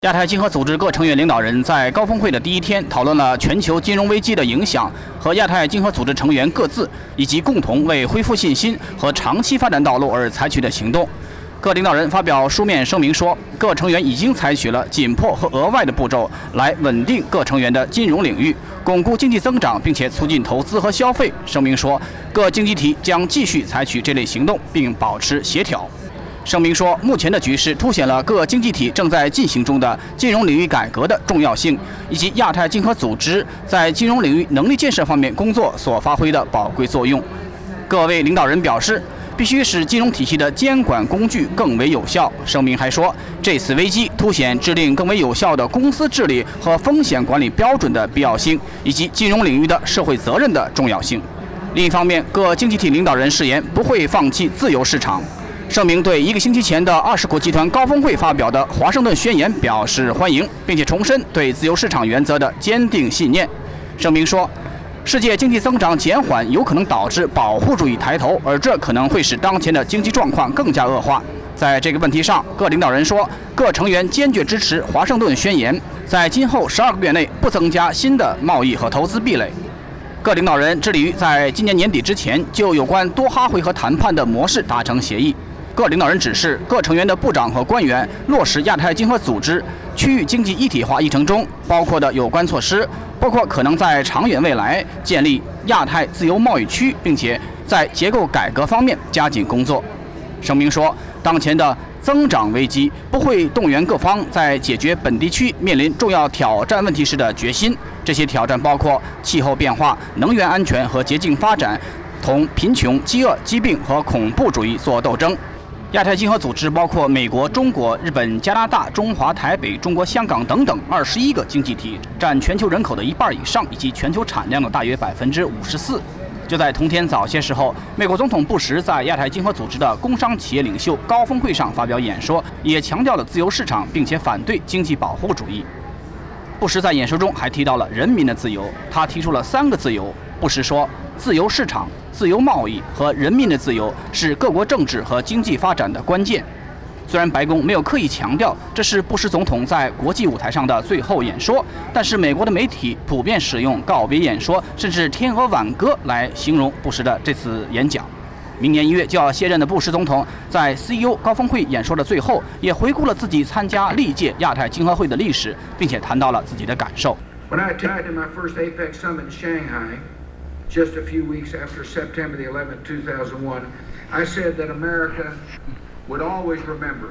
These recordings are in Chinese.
亚太经合组织各成员领导人在高峰会的第一天讨论了全球金融危机的影响和亚太经合组织成员各自以及共同为恢复信心和长期发展道路而采取的行动。各领导人发表书面声明说，各成员已经采取了紧迫和额外的步骤来稳定各成员的金融领域，巩固经济增长，并且促进投资和消费。声明说，各经济体将继续采取这类行动，并保持协调。声明说，目前的局势凸显了各经济体正在进行中的金融领域改革的重要性，以及亚太经合组织在金融领域能力建设方面工作所发挥的宝贵作用。各位领导人表示，必须使金融体系的监管工具更为有效。声明还说，这次危机凸显制定更为有效的公司治理和风险管理标准的必要性，以及金融领域的社会责任的重要性。另一方面，各经济体领导人誓言不会放弃自由市场。声明对1个星期前的20国集团高峰会发表的华盛顿宣言表示欢迎，并且重申对自由市场原则的坚定信念。声明说，世界经济增长减缓有可能导致保护主义抬头，而这可能会使当前的经济状况更加恶化。在这个问题上，各领导人说，各成员坚决支持华盛顿宣言，在今后12个月内不增加新的贸易和投资壁垒。各领导人致力于在今年年底之前就有关多哈回合谈判的模式达成协议。各领导人指示各成员的部长和官员落实亚太经合组织区域经济一体化议程中包括的有关措施，包括可能在长远未来建立亚太自由贸易区，并且在结构改革方面加紧工作。声明说，当前的增长危机不会动员各方在解决本地区面临重要挑战问题时的决心。这些挑战包括气候变化、能源安全和洁净发展，同贫穷、饥饿、疾病和恐怖主义作斗争。亚太经合组织包括美国、中国、日本、加拿大、中华台北、中国香港等等21个经济体，占全球人口的1半以上，以及全球产量的大约54%。就在同天早些时候，美国总统布什在亚太经合组织的工商企业领袖高峰会上发表演说，也强调了自由市场，并且反对经济保护主义。布什在演说中还提到了人民的自由，他提出了3个自由。布什说，自由市场、自由贸易和人民的自由是各国政治和经济发展的关键。虽然白宫没有刻意强调这是布什总统在国际舞台上的最后演说，但是美国的媒体普遍使用告别演说甚至天鹅挽歌来形容布什的这次演讲。明年1月就要卸任的布什总统在 CEO 高峰会演说的最后，也回顾了自己参加历届亚太经合会的历史，并且谈到了自己的感受。 When I attended my first APEC summit in Shanghai, just a few weeks after September the 11th, 2001, I said that America would always remember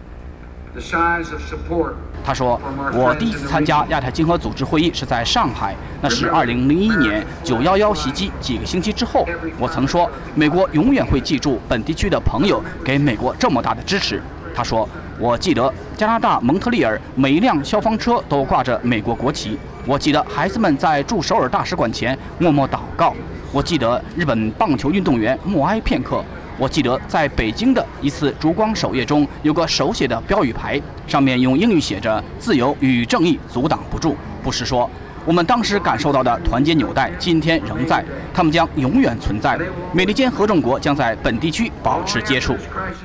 the signs of support. 他说，我第一次参加亚太经合组织会议是在上海，那是2001年911袭击几个星期之后。我曾说，美国永远会记住本地区的朋友给美国这么大的支持。他说，我记得加拿大蒙特利尔每一辆消防车都挂着美国国旗。我记得孩子们在驻首尔大使馆前默默祷告。我记得日本棒球运动员默哀片刻。我记得在北京的一次烛光守夜中，有个手写的标语牌，上面用英语写着“自由与正义阻挡不住”。布什说，我们当时感受到的团结纽带今天仍在，他们将永远存在。美利坚合众国将在本地区保持接触。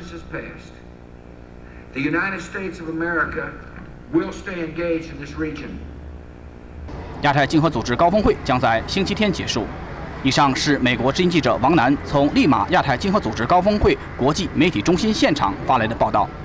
The United States of America will stay engaged in this region. 亚太经合组织高峰会将在星期天结束。以上是美国之音记者王楠从利马亚太经合组织高峰会国际媒体中心现场发来的报道。